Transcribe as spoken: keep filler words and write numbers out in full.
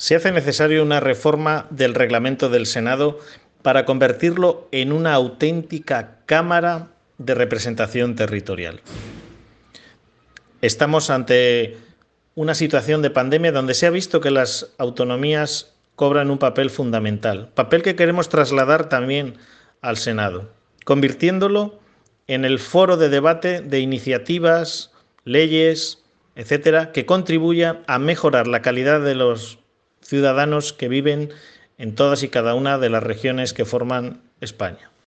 Se hace necesaria una reforma del reglamento del Senado para convertirlo en una auténtica Cámara de representación territorial. Estamos ante una situación de pandemia donde se ha visto que las autonomías cobran un papel fundamental, papel que queremos trasladar también al Senado, convirtiéndolo en el foro de debate de iniciativas, leyes, etcétera, que contribuya a mejorar la calidad de los ciudadanos que viven en todas y cada una de las regiones que forman España.